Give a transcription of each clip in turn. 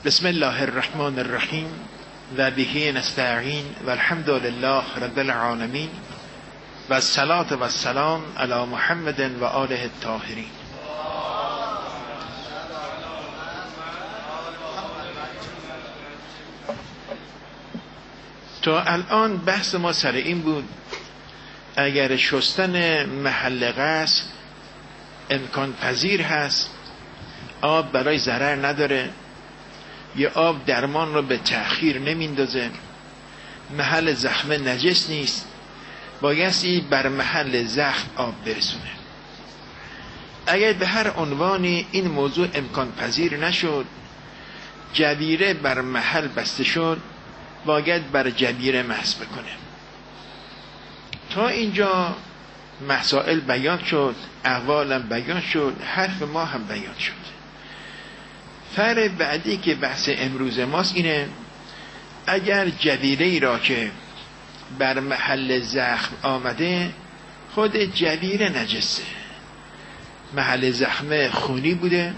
بسم الله الرحمن الرحیم و به نستعین و الحمد لله رب العالمین و الصلاة و السلام علی محمد و آله الطاهرین. تا الان بحث ما سر این بود اگر شستن محل غسل امکان پذیر هست، آب برای ضرر نداره، یه آب درمان رو به تأخیر نمیندازه، محل زخم نجس نیست، بایستی بر محل زخم آب برسونه. اگر به هر عنوانی این موضوع امکان پذیر نشد، جبیره بر محل بسته شد، باید بر جبیره مسح بکنه. تا اینجا مسائل بیان شد، اقوالم بیان شد، حرف ما هم بیان شد. فرع بعدی که بحث امروز ماست اینه اگر جبیره‌ای را که بر محل زخم آمده خود جبیره نجسه، محل زخم خونی بوده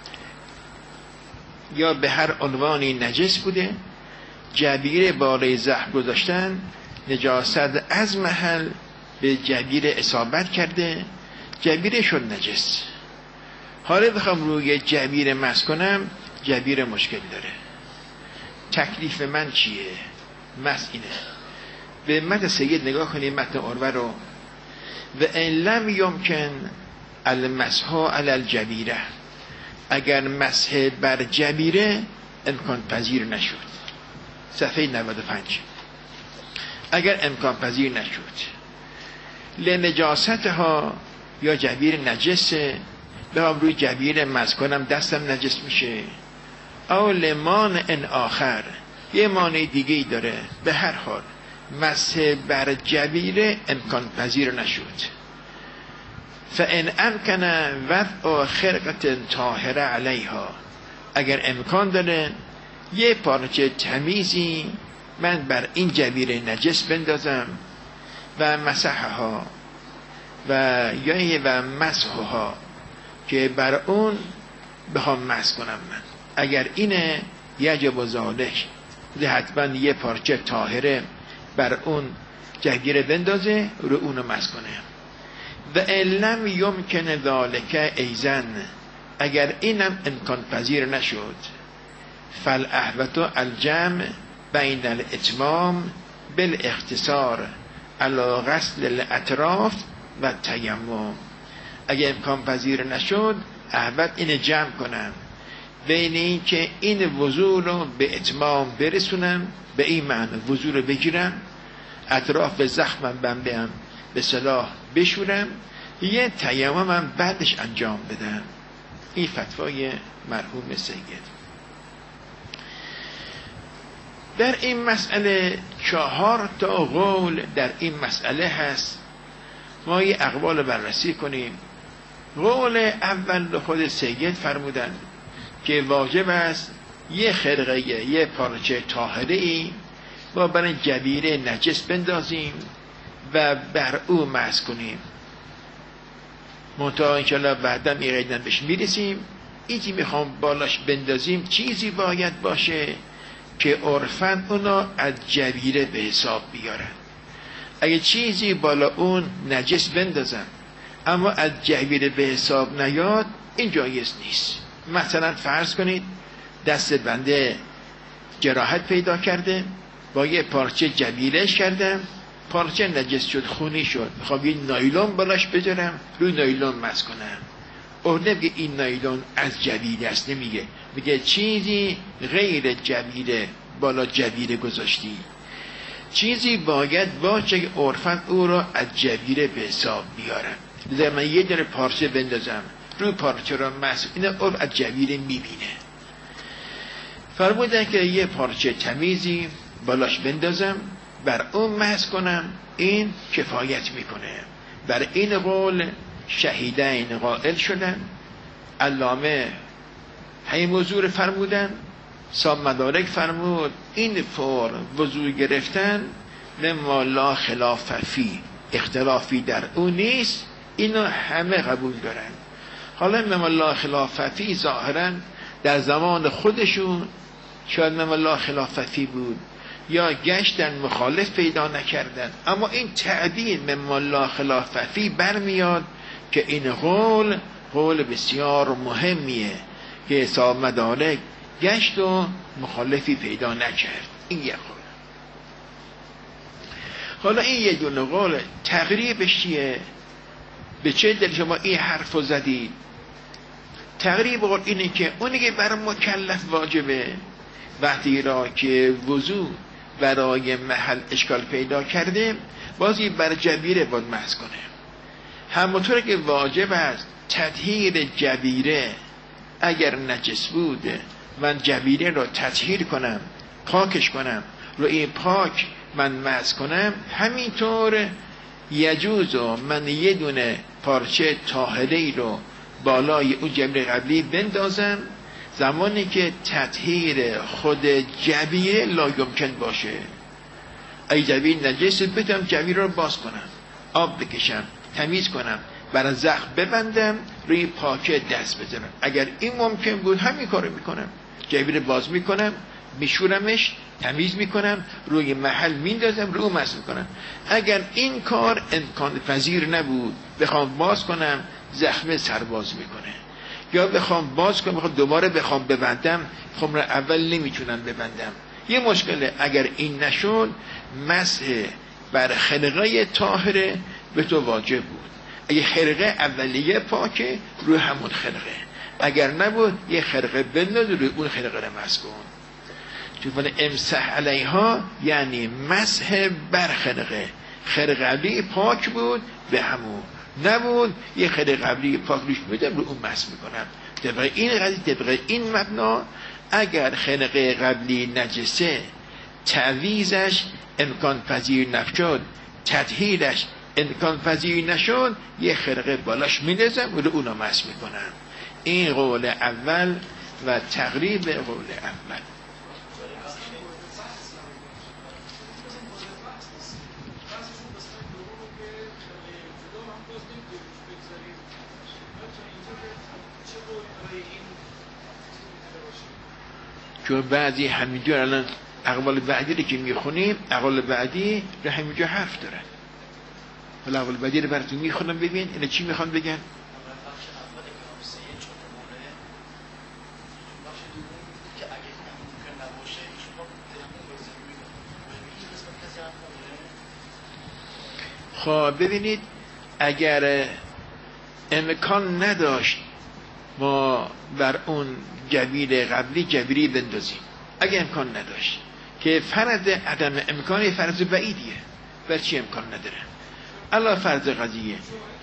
یا به هر عنوانی نجس بوده، جبیره بالای زخم گذاشتن، نجاست از محل به جبیره اصابت کرده، جبیره شد نجس. حالا بخوام روی جبیره مسح کنم، جبیره مشکل داره. تکلیف من چیه؟ مسح اینه. به متن سید نگاه کنیم، متن عروه رو. و ان لم یمکن المسح علی الجبیره، اگر مسح بر جبیره امکان پذیر نشد. صفحه 95. اگر امکان پذیر نشد لنجاستها، یا جبیر نجسه، بخوام روی جبیر مسح کنم دستم نجس میشه، او لمانع آخر، یه مانع دیگه ای داره، به هر حال مسح بر جبیر امکان پذیر نشد. فان امکن وضع خرقه طاهره علیها، اگر امکان داره یه پارچه تمیزی من بر این جبیر نجس بندازم و مسحها و مسحها، که بر اون بخوام مسح کنم من، اگر اینه یجب ذالک، حتما یه پارچه طاهره بر اون جبیره بندازه، رو اونو مسح کنه. و ان لم یمکن ذالک ایزن، اگر اینم امکان پذیر نشد، فالاحوط الجمع بین الاتمام بالاختصار علی غسل الاطراف و تیمم. اگه امکان پذیر نشد، احوط اینه جمع کنم بین این که این وضوع رو به اتمام برسونم، به این معنی وضوع رو بگیرم، اطراف زخمم بنبهم به صلاح بشورم، یه تیممم بعدش انجام بدم. این فتوای مرحوم سید. در این مسئله 4 تا قول در این مسئله هست. ما یه اقوال بررسی کنیم. قول اول خود سید فرمودن که واجب است یه خرقه، یه پارچه طاهره‌ای ما برای جبیره نجس بندازیم و بر او مسح کنیم. منتها انشاءالله بعدا می‌قیدن بهش میرسیم. اینی میخوام بالاش بندازیم چیزی باید باشه که عرفاً اونا از جبیره به حساب بیارن. اگه چیزی بالا اون نجس بندازن اما از جبیره به حساب نیاد، این جایز نیست. مثلا فرض کنید دست بنده جراحت پیدا کرده، با یه پارچه جبیرهش کردم، پارچه نجس شد، خونی شد، میخوام یه نایلون بالاش بذارم، روی نایلون مسح کنم. او نمیگه این نایلون از جبیره است، نمیگه، میگه چیزی غیر جبیره بالا جبیره گذاشتی. چیزی باید باشه که عرفاً او را از جبیره به حساب بیارم. بذار من یه در پارچه بندازم، روی پارچه را مسح، این عرف از جبیره میبینه. فرمودن که یه پارچه تمیزی بالاش بندازم، بر اون مسح کنم، این کفایت میکنه. بر این قول شهیدین قائل شدن. علامه همین موضوع فرمودن. صاحب مدارک فرمود این فور وضوع گرفتن مما لا خلاف فی، اختلافی در اون نیست، اینو همه قبول دارن. حالا مما لا خلاف فی ظاهرا در زمان خودشون شاید مما لا خلاف فی بود یا گشتن مخالف پیدا نکردن، اما این تعبیر مما لا خلاف فی برمیاد که این قول بسیار مهمیه که حساب مدارک گشت و مخالفی پیدا نکرد. این یک قول. حالا این یه دونه قول تقریبش چیه؟ به چه دلیل شما این حرفو زدید؟ تقریب قول اینه که اونی که بر مکلف واجبه وقتی را که وضو برای محل اشکال پیدا کرده بازی بر جبیره باید محض کنه. همونطور که واجب است تطهیر جبیره اگر نجس بود من جبیره را تطهیر کنم، پاکش کنم، رو این پاک من محض کنم، همینطور یجوز و من یه دونه پارچه طاهره‌ای رو بالای اون جبیره قبلی بندازم زمانی که تطهیر خود جبیره لا یمکن باشه. ای جبیره نجس بتونم جبیره رو باز کنم، آب بکشم، تمیز کنم، برای زخم ببندم، روی پاکه دست بزنم. اگر این ممکن بود همین کارو میکنم، جبیره باز میکنم، میشورمش، تمیز میکنم، روی محل میندازم، رو مسح میکنم. اگر این کار امکان پذیر نبود بخوام باز کنم زخم سرباز میکنه، یا بخوام باز کنم دوباره بخوام ببندم خمر اول نمیتونم ببندم، یه مشکله. اگر این نشد مسح بر خرقه طاهره به تو واجب بود. اگه خرقه اولیه پاکه روی همون خرقه، اگر نبود یه خرقه بنداز روی اون خرقه رو مسح کن. چون امسح علیها یعنی مسح بر خرقه. خرقه قبلی پاک بود به همون، نبود یه خرقه قبلی پاک روش میدم رو اون مسح میکنم. طبق این قضیه، طبق این مبنا اگر خرقه قبلی نجسه تعویزش امکان پذیر نشد، تطهیرش امکان پذیر نشد، یه خرقه بالاش میندازم و رو اونو مسح میکنم. این قول اول و تقریب قول اول. چون بعضی همینجور الان اقوال بعدی رو که میخونیم، اقوال بعدی رو همینجور حرف دارن. ولی اقوال بعدی رو براتون میخونم ببین اینا چی میخوان بگن. خب ببینید اگر امکان نداشت ما بر اون جبیره قبلی جبیری بندازیم، اگه امکان نداشت که فرض عدم امکانی فرض بعیدیه، بر چی امکان نداره؟ الله فرض قضیه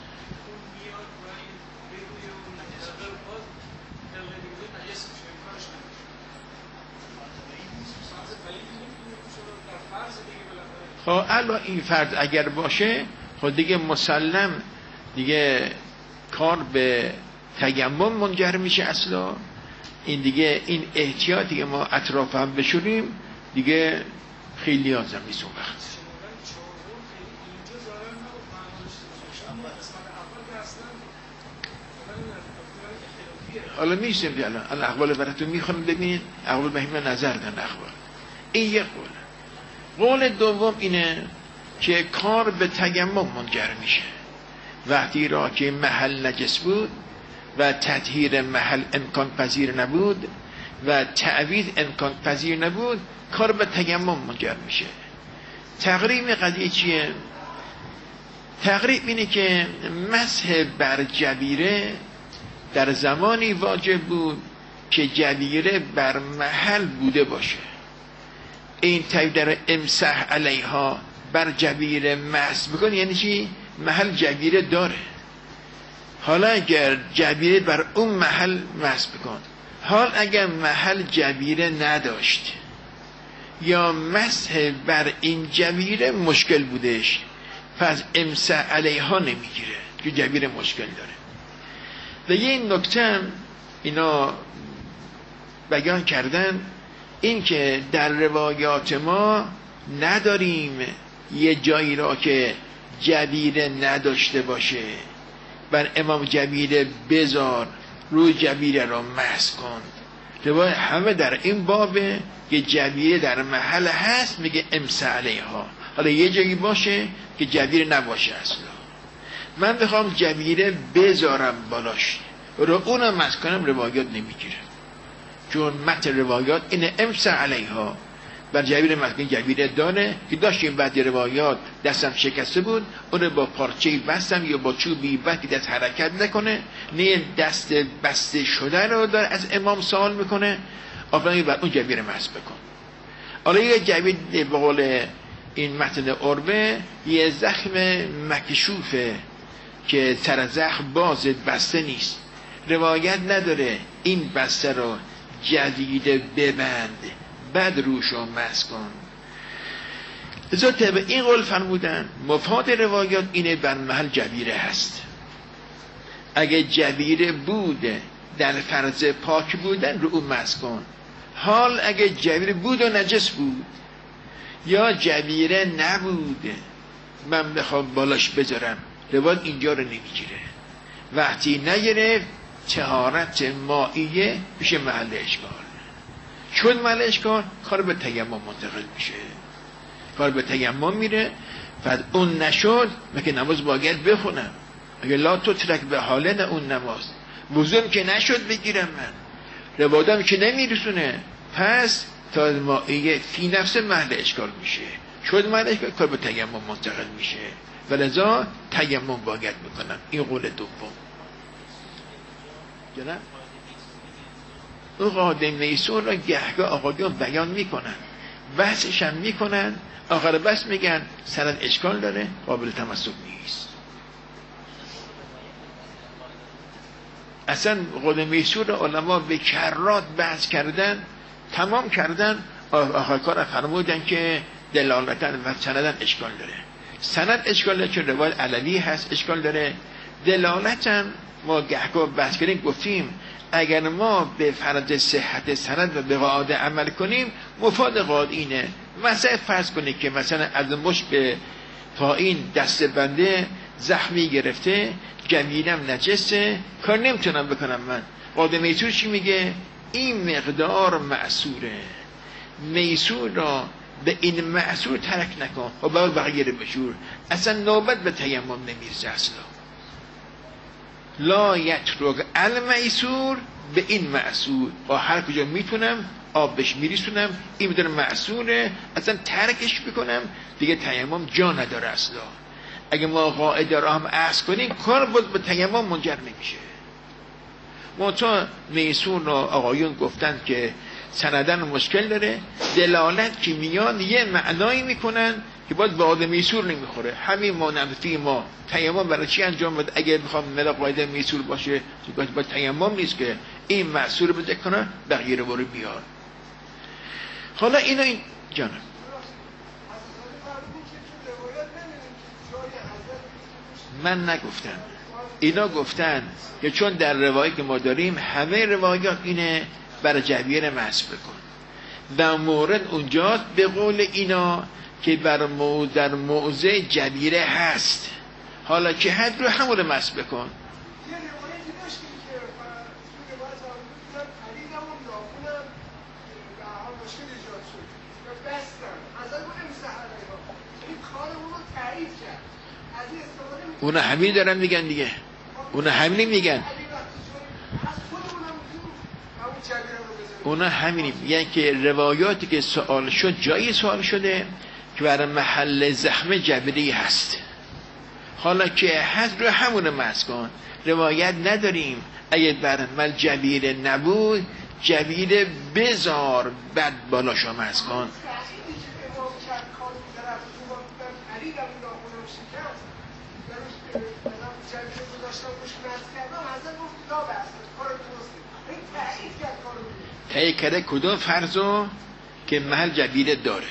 خب الله این فرض اگر باشه خب دیگه مسلم دیگه کار به تیمم منجر میشه. اصلا این دیگه این احتیاطی که ما اطراف هم بشوریم دیگه خیلی نیازم نیست اون وقت. حالا میشیم که الان اقوال براتون میخونم ببینید، اقوال مهم نظر دارن اقوال. این یک قول. قول دوم اینه که کار به تیمم منجر میشه وقتی را که محل نجس بود و تطهیر محل امکان پذیر نبود و تعویض امکان پذیر نبود، کار به تیمم منجر میشه. تقریب قضیه چیه؟ تقریب اینه که مسح بر جبیره در زمانی واجب بود که جبیره بر محل بوده باشه. این تعبیر در امسح علیها بر جبیره مسح بکن یعنی چی؟ محل جبیره داره. حالا اگر جبیره بر اون محل مسح بکن، حال اگر محل جبیره نداشت یا مسح بر این جبیره مشکل بودش، پس امسح علیها نمیگیره که جبیره مشکل داره. و یه نکته اینا بیان کردن، این که در روایات ما نداریم یه جایی را که جبیره نداشته باشه بر امام جبیره بذار روی جبیره را مسح کن. روایت همه در این بابه که جبیره در محل هست میگه امسح علیها. حالا یه جایی باشه که جبیره نباشه اصلا، من بخوام جبیره بذارم بالاش رو اونم مسکنم، روایات نمیگیره، چون متن روایات اینه امسح علیها، بر جبیره مسکن جبیره داره که داشتیم بعد روایات دستم شکسته بود، اون با پارچه‌ای بستم یا با چوبی بستی دست حرکت نکنه، نه دست بسته شده رو داره از امام سوال میکنه، آفرین بر اون جبیره مسح بکن. حالا یه جبیره به قول این متن عروه یه زخم مکشوفه که سر زخم باز بسته نیست، روایت نداره این بسته رو جدید ببند بعد روشو مسح کن. ازا طبع این قول فرمودن مفاد روایات اینه بر محل جبیره هست. اگه جبیره بود در فرض پاک بودن رو اون مسح کن. حال اگه جبیره بود و نجس بود یا جبیره نبود من بخوام بالاش بذارم، روایت اینجا رو نمیگیره. وقتی نگرفت طهارت مائیه میشه محل اشکال، چون محل اشکال کار به تیمم منتقل میشه، کار به تیمم میره. بعد اون نشد مگه نماز باید بخونم؟ اگه لا تترک به حالن اون نماز وضوم که نشد بگیرم من، روادم که نمیرسونه، پس تا مائیه فی نفس محل اشکال میشه، چون محل اشکال کار به تیمم منتقل میشه، ولذا تیمم باید بکنم. این قول دوم. جناب اون قاعده میسور را گهگاه آقایان بیان میکنن، بحثش هم میکنن، آخر بحث میگن سند اشکال داره، قابل تمسک نیست. اصلا قاعده میسور را علما به کرات بحث کردن، تمام کردن، آخر کار فرمودن که دلالتن و سندن اشکال داره. سند اشکال داره چون روایت علوی هست اشکال داره. دلالتم ما گهگاه بحث کردیم گفتیم اگر ما به فرض صحت سند و به قاعده عمل کنیم مفاد قاعده اینه. مثلا فرض کنید که مثلا از مش به پایین دست بنده زخمی گرفته، جبیرم نجسه، کار نمیتونم بکنم من. قاعده میسور چی میگه؟ این مقدار معصوره، میسور را به این معصور ترک نکن و باید بقیه رو بشور. اصلا نوبت به تیمم نمیرسه اصلا. لا یترک المیسور به این معصور، با هر کجا میتونم آب بهش میریسونم، این میدونه معصوره، اصلا ترکش بکنم دیگه تیمم جا نداره اصلا. اگه ما قاعده را هم اخذ کنیم کار بود به تیمم منجر نمیشه. منتها میسور را آقایون گفتن که سندن مشکل داره، دلالت که میان یه معنایی میکنن که باید به قاعده میسور نمیخوره. همین مانفی ما تیمم برای چی انجام بده؟ اگه بخوام ملا قاعده میسور باشه باید تیمم نیست که این معصور بده کنه بقیه رو برو بیار. حالا اینو این جانم من نگفتم، اینا گفتن که چون در روایت که ما داریم همه روایات اینه برای جبیره مسح بکن و مورد اونجاست به قول اینا که در موضع جبیره هست، حالا که حد رو همون رو مسح بکن. اونا همین دارن میگن دیگه، اونا همین میگن، اونا همین میگن که روایاتی که سوال شد جایی سوال شده که برای محل زخم جبیره هست، حالا که هست رو همون مسح کن. روایت نداریم اگه بر من جبیره نبود جبیره بذار بعد بالاشو مسح کن. تایی کرده کدوم فرضو که محل جبیره داره.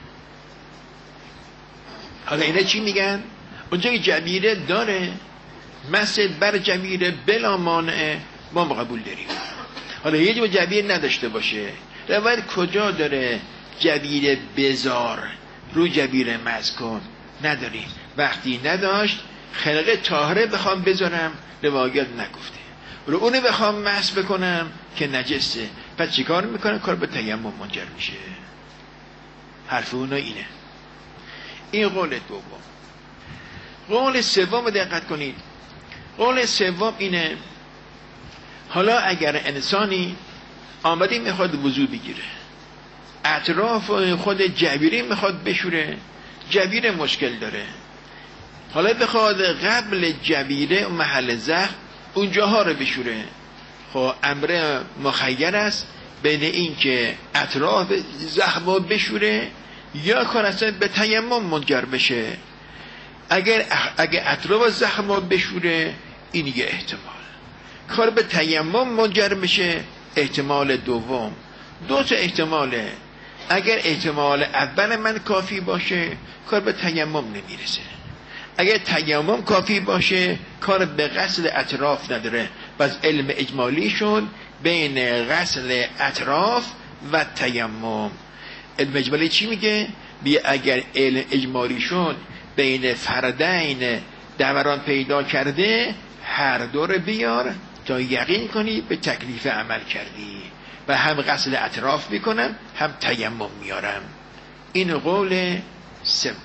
حالا اینا چی میگن؟ اونجا که جبیره داره مثل بر جبیره بلا مانع ما قبول داریم. حالا یه جا جبیره نداشته باشه روایت کجا داره جبیره بذار رو جبیره مسح کن؟ نداریم. وقتی نداشت خلقه طاهره بخوام بذارم روایت نگفته، رو اونه بخوام مسح بکنم که نجسه پس چیکار میکنه؟ کار به تیمم منجر میشه. حرف اونا اینه. این قول دوم. قول سوم دقت کنید. قول سوم اینه حالا اگر انسانی آمده میخواد وضو بگیره، اطراف خود جبیره میخواد بشوره، جبیره مشکل داره، حالا بخواد قبل جبیره محل زخم اونجاها رو بشوره، خب امر مخیر است بین این که اطراف زخم رو بشوره یا کار اصلا به تیمم منجر بشه. اگه اطراف زخم رو بشوره این یه احتمال، کار به تیمم منجر بشه احتمال دوم. دو تا احتماله. اگر احتمال اول من کافی باشه کار به تیمم نمیرسه، اگر تیمم کافی باشه کار به غسل اطراف نداره. پس علم اجمالی شد بین غسل اطراف و تیمم. علم اجمالی چی میگه؟ بیا اگر علم اجمالی شد بین فردین دوران پیدا کرده هر دور بیار تا یقین کنی به تکلیف عمل کردی و هم غسل اطراف میکنم هم تیمم میارم. این قول سوم.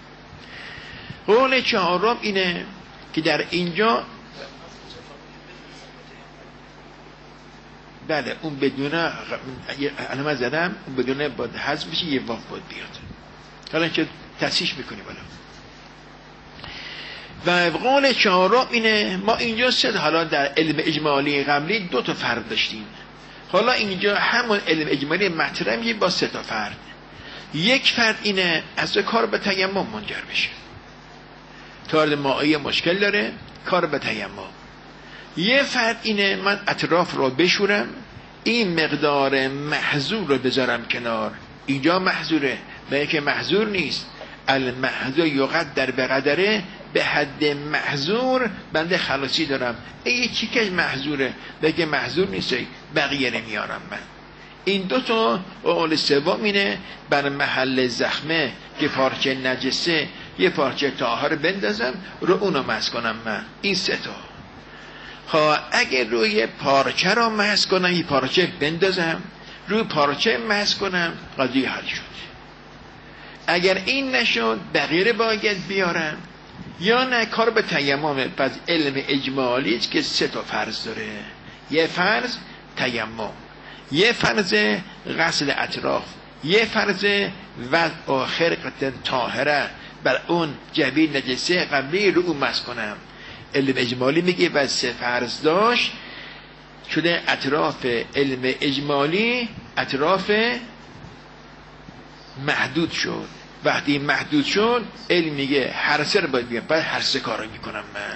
قول چهارم اینه که در اینجا بله اون بدون علامه زدم، اون بدون باید حذف بشه، یه واو باید بیاد. حالا که تصحیح میکنیم بالا. و قول چهارم اینه ما اینجا حالا در علم اجمالی قبلی دو تا فرد داشتیم، حالا اینجا همون علم اجمالی مطرح میشه با سه تا فرد. یک فرد اینه از کار به تیمم منجر بشه، تارد مائیه مشکل داره، کار به تیمم. یه فرد اینه من اطراف رو بشورم، این مقدار محظور رو بذارم کنار، اینجا محظوره، به که محظور نیست. المحظور یقدر بقدره، به حد محظور بنده خلاصی دارم. این چیکش محظوره، به که محظور نیست بقیه نمیارم من. این دو تا قول سوم اینه بر محل زخمه که پارچه نجسه یه پارچه طاهر بندازم رو اونو مسح کنم من. این سه تا. خب اگه روی پارچه رو مسح کنم، یه پارچه بندازم روی پارچه مسح کنم، قضیه حل شد. اگر این نشد بقیه باید بیارم یا نه کار به تیممه. پس علم اجمالی است که سه تا فرض داره. یه فرض تیمم، یه فرض غسل اطراف، یه فرض وضع آخر قطن طاهره بر اون جبیر نجسه قبلی رو اون مسح کنم. علم اجمالی میگه و سه فرض داشت شده اطراف علم اجمالی اطراف محدود شد. وقتی محدود شد علم میگه هر سه رو باید بگم، بعد هر سه کار رو میکنم من.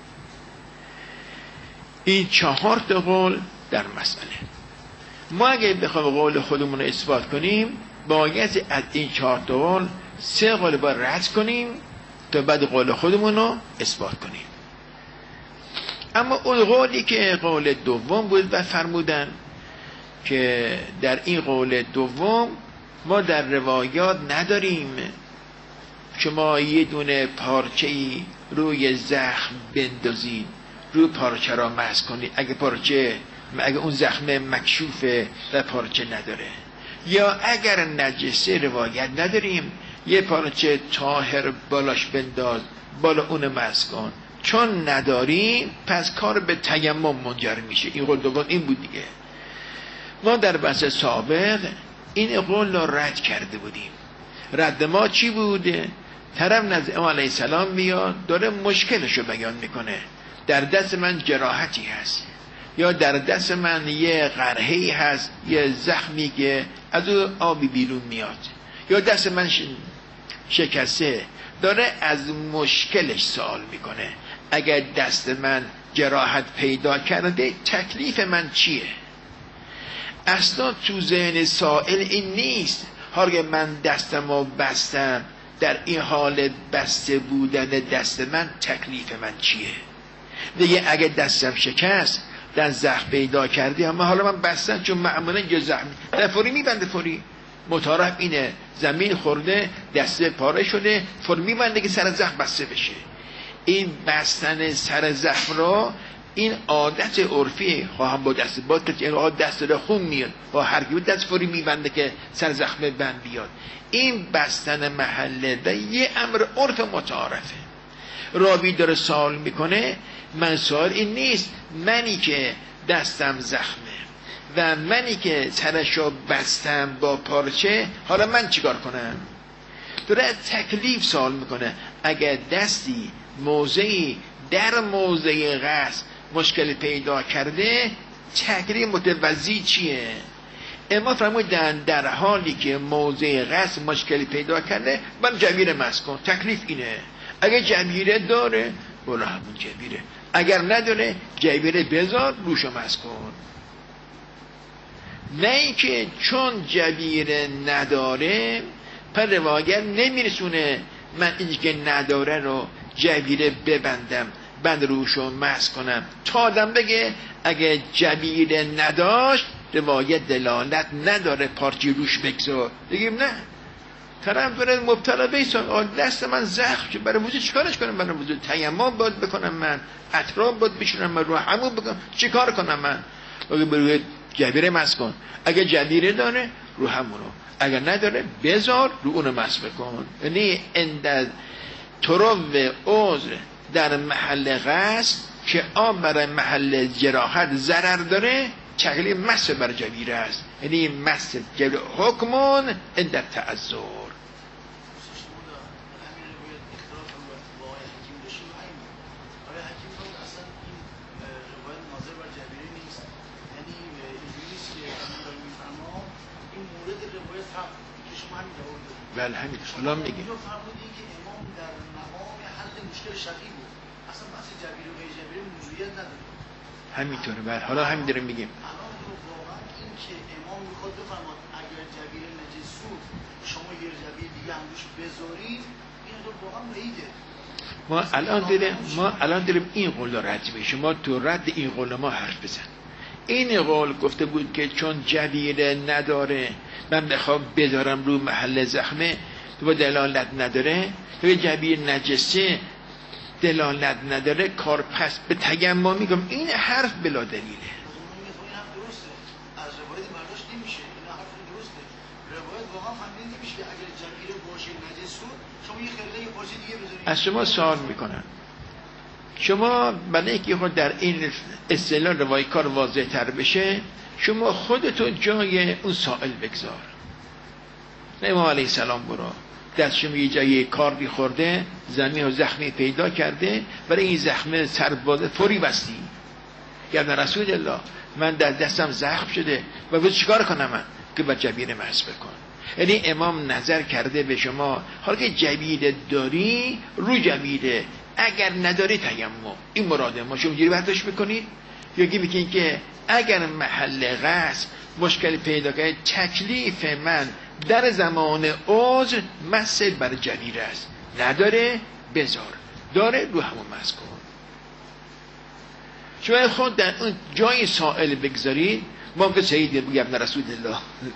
این 4 تا قول در مسئله. ما اگه بخوایم قول خودمون رو اثبات کنیم باید از این 4 تا قول 3 قول باید رد کنیم تا بعد قول خودمون رو اثبات کنیم. اما اون قولی که قول دوم بود و فرمودن که در این قول دوم ما در روایات نداریم شما یه دونه پارچه‌ای روی زخم بندازید، روی پارچه را مسح کنید اگه اون زخم مکشوفه و پارچه نداره. یا اگر نجسه روایت نداریم یه پارچه طاهر بالاش بنداز بالا اون مسح کن. چون نداریم پس کار به تیمم منجر میشه. این قول دوم این بود دیگه. ما در بحث سابق این قول رو رد کرده بودیم. رد ما چی بوده؟ طرف نزد امام علیه السلام میاد داره مشکلشو بیان میکنه. در دست من جراحتی هست یا در دست من یه قرحه‌ای هست، یه زخمی که از او آبی بیرون میاد، یا دست من شکسته، داره از مشکلش سوال میکنه. اگر دست من جراحت پیدا کرده تکلیف من چیه؟ اصلا تو ذهن سائل این نیست هرگاه من دستمو بستم در این حال بسته بودن دست من تکلیف من چیه؟ دیگه اگه دستم شکست در زخم پیدا کردی اما حالا من بستم چون معمولا یه زخم در فوری میبنده، فوری متعارف اینه زمین خورده دسته پاره شده فوری میبنده که سر زخم بسته بشه. این بستن سر زخم رو این عادت عرفی خواهم با دست با دست داره خون میاد با هر کی دست فوری میبنده که سر زخم بند بیاد. این بستن محله و یه امر عرف متعارفه. راوی داره سوال میکنه، من سوال این نیست منی که دستم زخمه و منی که سرشو بستم با پارچه حالا من چیکار کنم؟ داره تکلیف سوال میکنه. اگر دستی موضعی در موضع غسل مشکل پیدا کرده تکلیف متوضی چیه؟ اما فرمودن در حالی که موضع غسل مشکل پیدا کرده من جبیره مس کن. تکلیف اینه. اگر جبیره داره برو همون جبیره، اگر نداره جبیره بذار روشو مس کن. نه اینکه چون جبیره نداره پر روایت نمیرسونه من اینی که نداره رو جبیره ببندم بند روشو مس کنم تا آدم بگه اگه جبیره نداشت روایت دلالت نداره پارچی روش بگذار. بگیم نه، طرف داره مبتلا به ایسان دست من زخم شد برای وضو چیکارش کنم؟ برای وضو تیمم باید بکنم، من اطراف باید بشونم، من رو همون بکنم، چیکار کنم من؟ اگه بروی جبیره مس کن، اگه جبیره داره رو همونو، اگر نداره بذار رو اونو مس بکن. یعنی اند طرف عذر در محل غسل که آن برای محل جراحت ضرر داره تکلیف مس بر جبیره است. یعنی مس جبیره حکمون اند تعذر. بله همین سلام میگه همینطوره. بله حالا همین داریم میگیم این که امام میخواد بفرماد اگر جبیره نجس بود شما یه جبیره دیگه هم روش بذارید این رو واقعا بعیده. ما الان داریم این قول رد بشه. ما تو رد این قول ما حرف بزن. این قول گفته بود که چون جبیره نداره من بخوام بذارم رو محل زخمه تو دلالت نداره، تو جبیره نجسه دلالت نداره، کار پس به تیمم میگم این حرف بلا دلیله. از روایت برداشت نمیشه. این حرف درسته. روایت واقعا فهمیده نمیشه که اگر جبیره باشه نجس بود شما یه خرده یه پارچه دیگه بذارید. از شما سوال میکنن شما برای اینکه خود در این اصطلاح روایت کار واضح تر بشه شما خودتون جای اون سائل بگذار. امام علیه السلام برو دستشون یه جایی کاری خورده زمین و زخمی پیدا کرده برای این زخمه سربازه فوری بستی. یا رسول الله من در دستم زخم شده و باید چیکار کنم من؟ که با جبیره مس بکن. یعنی امام نظر کرده به شما حالا که جبیره داری رو جبیره، اگر نداری تیمم. این مراده ما. شما جوری برداشت میکنید یا میگین که اگر محل غسل مشکل پیدا کرده تکلیف من در زمان عذر مس بر جبیره است، نداره بذار، داره رو همون مس کن. شما خود در اون جای سائل بگذارید. ما که سید بگم رسول الله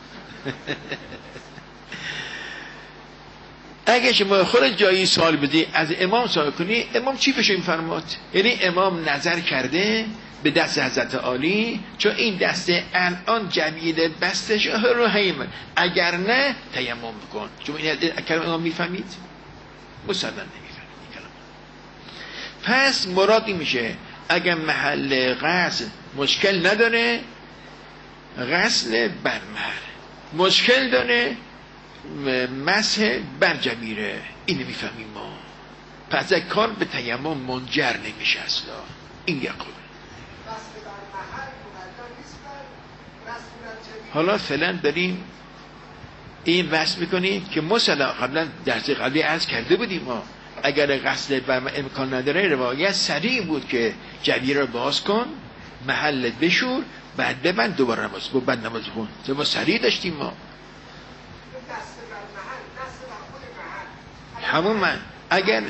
اگه شما خود جایی سوال بدی از امام سوال کنی امام چی بشه میفرماد؟ یعنی امام نظر کرده به دست حضرت عالی چون این دسته الان جبیره بستش رو همین، اگر نه تیمم بکن. چون این کلمه امام میفهمید؟ مسلمان نمیفهمید. پس مرادی میشه اگر محل غسل مشکل نداره غسل بر محل، مشکل داره مسح بر جبیره. اینو میفهمیم ما. پس کار به تیمم منجر نمیشه اصلا. این یک قول. حالا فعلا داریم این بحث میکنیم که مثلا قبلا درس قبلی عرض کرده بودیم ما اگر غسل بر امکان نداره روایت صریح بود که جبیره رو باز کن محل بشور بعد ببند دوباره نماز کن بعد نماز کن. ما صریح داشتیم ما همون من اگر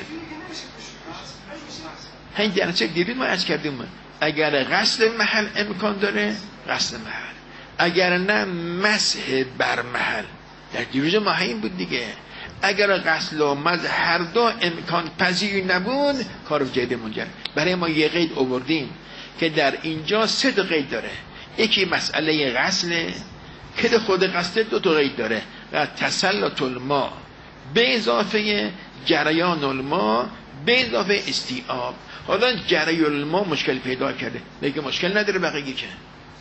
همین درسته دیدید ما عرض کردیم من. اگر غسل محل امکان داره غسل محل، اگر نه مسح بر محل. در دیروز ما همین بود دیگه. اگر غسل و مسح هر دو امکان پذیر نبود کار جدی منجر. برای ما یه قید آوردیم که در اینجا 3 قید داره. یکی مسئله غسل که خود غسل 2 قید داره و تسلط الماء به اضافه جریان الماء به اضافه استیعاب. حالا جریان الماء مشکل پیدا کرده، دیگه مشکل نداره بقیه که.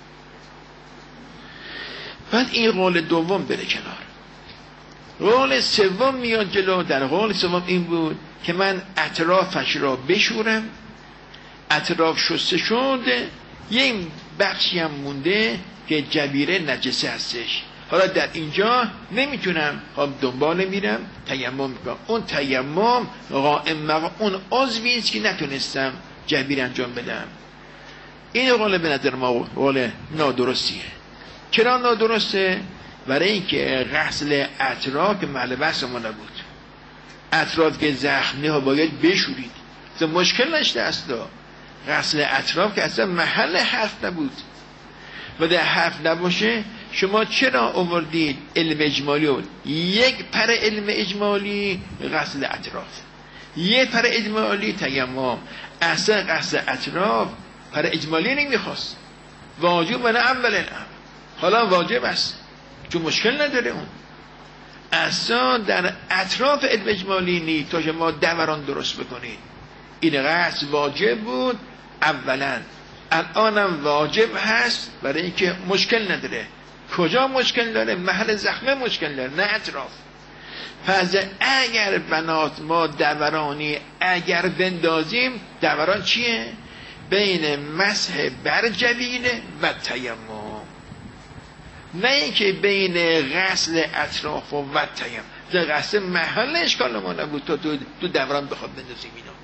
بعد این قول دوم بره کنار. قول سوم میاد جلو. در قول سوم این بود که من اطرافش را بشورم، اطراف شسته شده، یه بخشی هم مونده که جبیره نجسه هستش. حالا در اینجا نمیتونم دنبال میرم تیمم میکنم. اون تیمم قائم مقام اون عضوی است که نتونستم جبیر انجام بدم. این قول به نظر ما قول نادرستیه. چرا نادرسته؟ برای اینکه غسل اطراف محل بحث ما نبود. اطراف که زخمی ها باید بشورید، مشکل نشده اصلا. غسل اطراف که اصلا محل حرف نبود و در حرف نباشه شما چرا آوردید علم اجمالی بود؟ یک پر علم اجمالی غسل اطراف، یک پر اجمالی تیمم. اصلا غسل اطراف پر اجمالی نمیخواست، واجب نه اول الامر. حالا واجب است چون مشکل نداره. اون اصلا در اطراف علم اجمالی نیست تا شما دوران درست بکنید. این غسل واجب بود اولا، الانم واجب هست برای اینکه مشکل نداره. کجا مشکل داره؟ محل زخمه مشکل داره، نه اطراف. پس اگر بنات ما دورانی اگر بندازیم، دوران چیه؟ بین مسح بر جبینه و تیمم، نه اینکه بین غسل اطراف و تیمم. در غسل محل اشکال ما نبود تا تو دوران بخواد بندازیم اینا.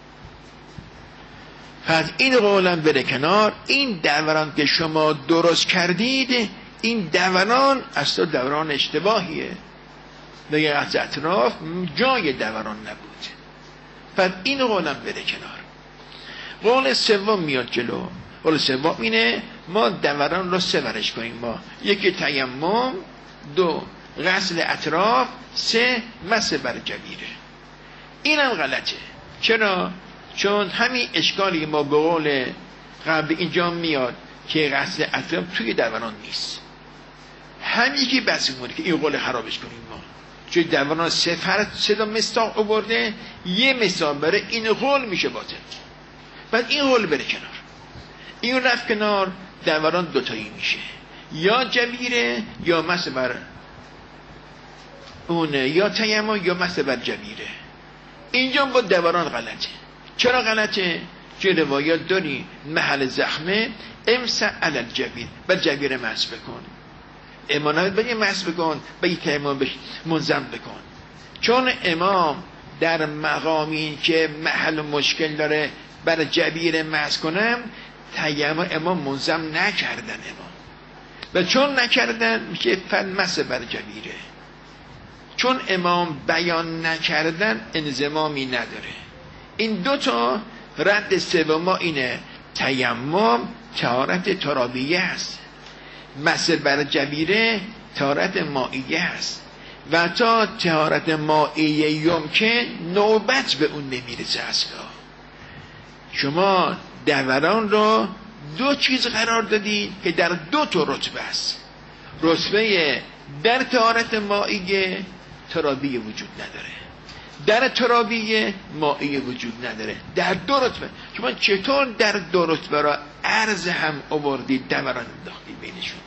پس این قولم بره کنار. این دوران که شما درست کردید، این دوران اصلا دوران اشتباهیه. دیگه از اطراف جای دوران نبود. پس این قولم بره کنار. قول سوم میاد جلو. قول سوم اینه ما دوران رو 3 ورش کنیم. ما یکی تیمم، 2 غسل اطراف، 3 مسح بر جبیره. اینم غلطه. چرا؟ چون همین اشکالی ما به قول قبل اینجا میاد که غسل اطراف توی دوران نیست. همین که بس میمونه که این قول خرابش کنیم ما. چون دوران 3 مصداق آورده، یه مصداق بره این قول میشه باطل. بعد این قول بره کنار. این رفت کنار، دوران 2 تایی میشه، یا جبیره یا مسح بر اون، یا تیمم یا مسح بر جبیره. اینجا با دوران غلطه. چرا غلطه؟ چون روایات داری محل زخمه امسح علی الجبیر، بر جبیره مسح بکن. امام بگه مسح بکن، بگه تیمم منظم بکن. چون امام در مقامی که محل مشکل داره بر جبیره مسح کنم، تیمم امام منظم نکردن امام، و چون نکردن میشه فالمسح بر جبیره. چون امام بیان نکردن انضمامی نداره. این 2 تا رد سوم اینه. تیمم طهارت ترابیه است، مسح بر جبیره طهارت مائیه است، و تا طهارت مائیه یمکن نوبت به اون نمیرسه اصلا. شما دوران رو 2 چیز قرار دادی که در 2 تا رتبه است. رتبه در طهارت مائیه ترابیه وجود نداره، در ترابیه مائیه وجود نداره. در 2 رتبه. شما چطور در 2 رتبه را عرض هم آوردید، دوران انداختی بینشون؟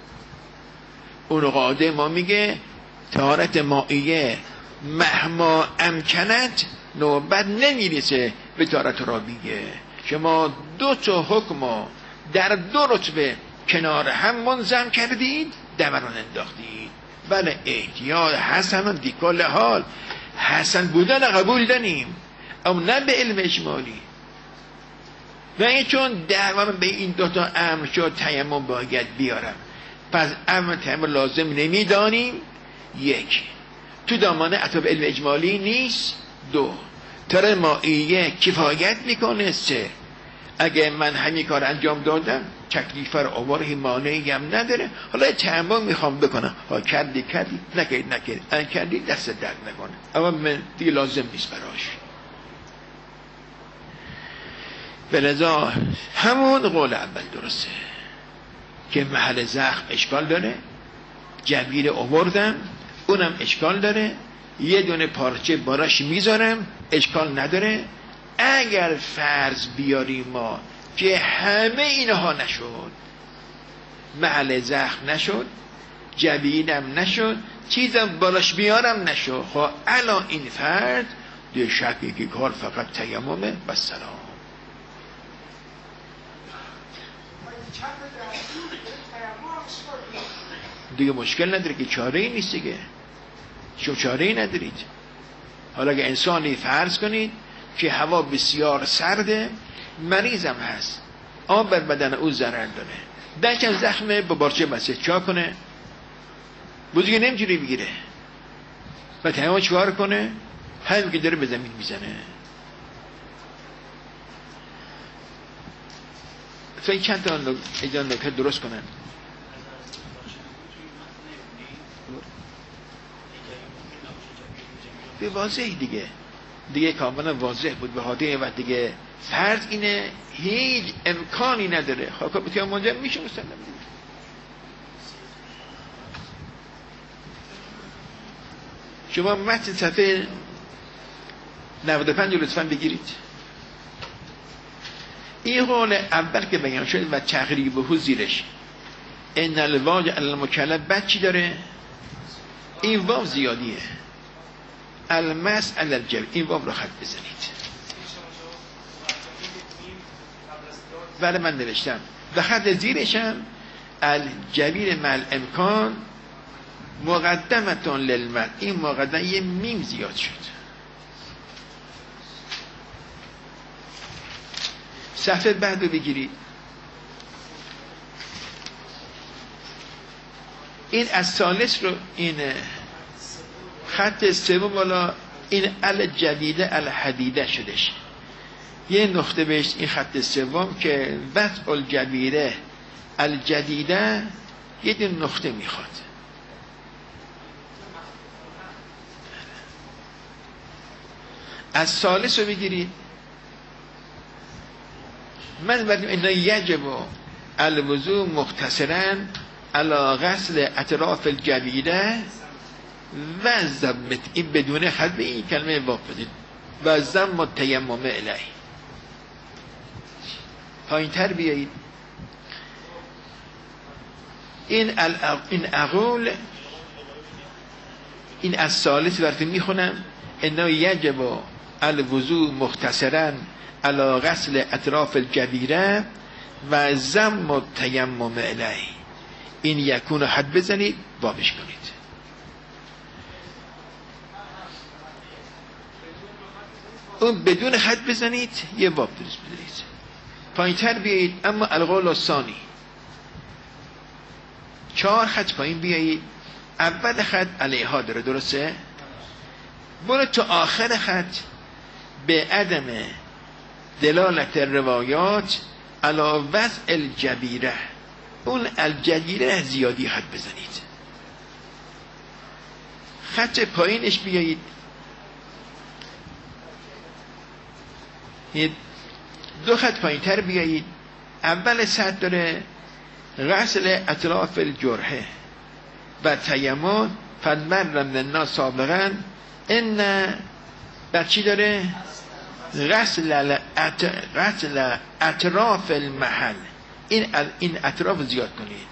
اون قاعده ما میگه طهارت مائیه مهما امکنت نوبت نمیرسه به طهارت ترابیه. شما 2 تا حکم در 2 رتبه کنار هم منظم کردید، دوران انداختید. بله احتیاط حسن دیکل حال، حسن بودن قبول داریم، اما نه به علم اجمالی. و این چون دوران به این 2 تا امر شد تیمم باید بیارم، پس امر تیمم لازم نمیدانیم. 1 تو دامانه اطراف علم اجمالی نیست. 2 طهارت مائیه کفایت میکنه. 3 اگه من همین کار انجام دادم تکلیف رو آواره، مانعی هم نداره. حالا تیمم میخوام بکنم، ها کردی نکردی دست درد نکنه، اما من دیگه لازم نیست براش. به لذا همون قول اول درسته که محل زخم اشکال داره، جبیر آوردم اونم اشکال داره، یه دونه پارچه باراش میذارم اشکال نداره. اگر فرض بیاریم ما که همه اینها نشد، محل زخم نشد، جبینم نشد، چیزم بالاش بیارم نشد، خب الان این فرد یه شکی که کار فقط تیممه و سلام. دیگه مشکل نداره که چاره ای نیست دیگه، شما چاره ای ندارید. حالا اگه انسانی فرض کنید که هوا بسیار سرده، مریضم هست، آب بر بدن او ضرر داره، دکم زخمه با بارچه بسته، چا کنه؟ بودیگه نمیجوری بگیره و تیمم چکار کنه؟ همین که داره به زمین میزنه. فکر چند تا نکته درست کنن. به واضح دیگه کاملا واضح بود به حاضر و دیگه فرض اینه هیچ امکانی نداره. خاکا بتیم منجم میشه مسلم دیگه. شما متن صفحه 95 لطفاً بگیرید. این قول اول که بیان شد و تقریبه زیرش ان الواجب علی المکلف بعد چی داره؟ این واو زیادیه. المس علی الجبیر، این واو رو خط بزنید. بله من نوشتم و خط زیرشم الجبیر مع الامکان مقدمتون للمد، این مقدم یه میم زیاد شد. صفحه بعد رو بگیرید. این از ثالث رو، این خط سوم بالا این الجدیده الحدیده شدش، یه نقطه بهش این خط سوم که وضع الجبیره الجدیده یه دین نقطه میخواد. از ثالث رو بگیرید. من بردیم اینا یجب الوضوء مختصرا علی غسل اطراف الجبیره و زمت، این بدون خط به این کلمه واقع بدید و زم تیمم الیه. پایین تر بیایید. این اقول این از ثالث براتون میخونم اینا یجب الوضوء مختصرا علی غسل اطراف الجبیره و زم تیمم الیه. این یکون حد بزنید بابش کنید. اون بدون حد بزنید یه باب درست بزنید. پایین تر بیایید. اما القول الثانی 4 خط پایین بیایید. اول خط علیها داره، درسته؟ برو تو آخر خط به عدم دلالت روایات علی وضع الجبیره، اون الجبیره زیادی حد بزنید. خط پایینش بیایید. 2 خط پایین تر بیایید. اول سطر داره غسل اطراف الجرحه و تیمم فدمر من الناس سابقا ان بر چی داره؟ غسل اطراف المحل. این اطراف زیاد کنید.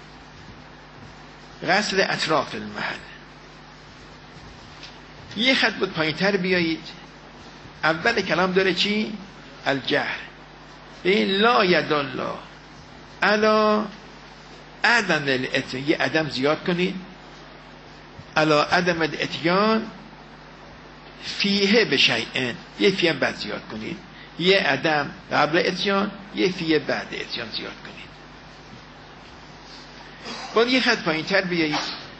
غسل اطراف المحل. یه خط بود پایین تر بیایید. اول کلام داره چی؟ الجهر. این لا یدالله علی عدم الاتیان، یه عدم زیاد کنید. علی عدم الاتیان فیه به شیئن، یه فیه بعد زیاد کنید. یه عدم قبل اتیان، یه فیه بعد اتیان زیاد کنید. باید یه خط پایین تر بیایید.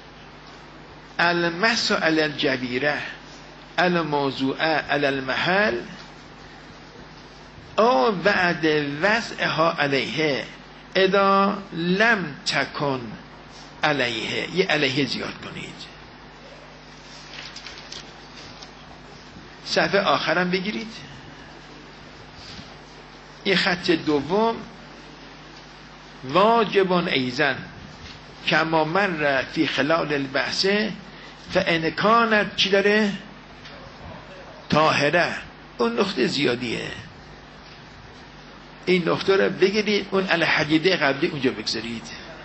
المس علی الجبیره الموضوعه علی المحل او بعد وضعها علیه اذا لم تکن علیه، یه علیه زیاد کنید. صفحه آخرم بگیرید. این خط دوم واجب ایزن کما مر فی خلال البحث فان کانت چی داره؟ طاهره. اون نقطه زیادیه، این نقطه رو بگیرید، اون الحدیده قبلی اونجا بگذارید.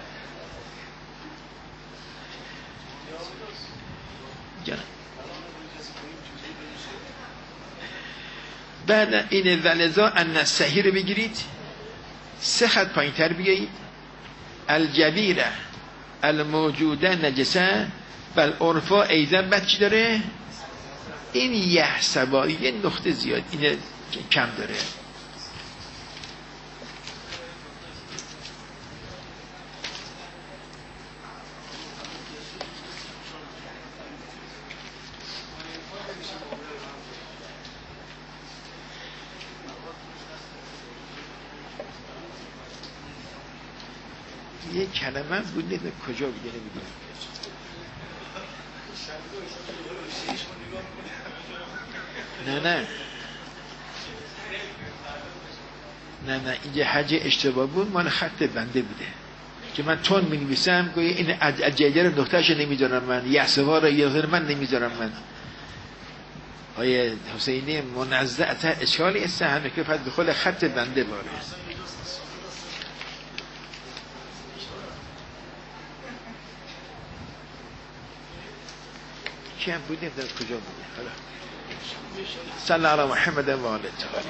بعد این ولذا ان الصحیح رو بگیرید، 3 خط پایین تر بیایید. الجبیره الموجوده نجسه بل عرفا ایزن. بعد چی داره؟ این یحسبایی یه نقطه زیاد، این کم داره. یه کلمه بود نیست کجا بگه نمیدونم. نه اینجا حج اشتباه بود، مال خط بنده بوده که من تون می نویسم که این اجیجه رو نقطهش نمیذارم من، یحسبا رو یه غیر من نمیذارم من. آیه حسینی منزع تا اشکالی است همه که فقط به خود خط بنده باره. چی هم بودیم در کجا بودیم؟ صلی الله علی محمد و آله.